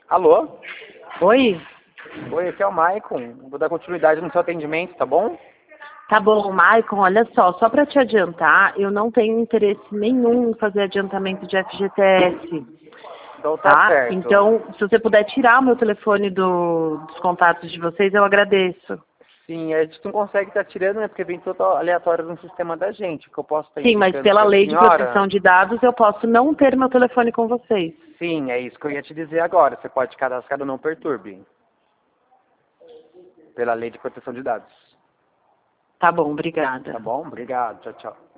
Alô? Oi? Oi, aqui é o Maicon. Vou dar continuidade no seu atendimento, tá bom? Tá bom, Maicon, olha só para te adiantar, eu não tenho interesse nenhum em fazer adiantamento de FGTS, Então tá tá? certo. Então, se você puder tirar o meu telefone dos contatos de vocês, eu agradeço. Sim, a gente não consegue estar tirando, né? Porque vem tudo aleatório no sistema da gente. O que eu posso estar Sim, mas indicando pela pra lei de senhora... proteção de dados, eu posso não ter meu telefone com vocês. Sim, é isso que eu ia te dizer agora. Você pode cadastrar o Não Perturbe. Pela lei de proteção de dados. Tá bom, Tá obrigada. bom? Obrigado. Tchau, tchau.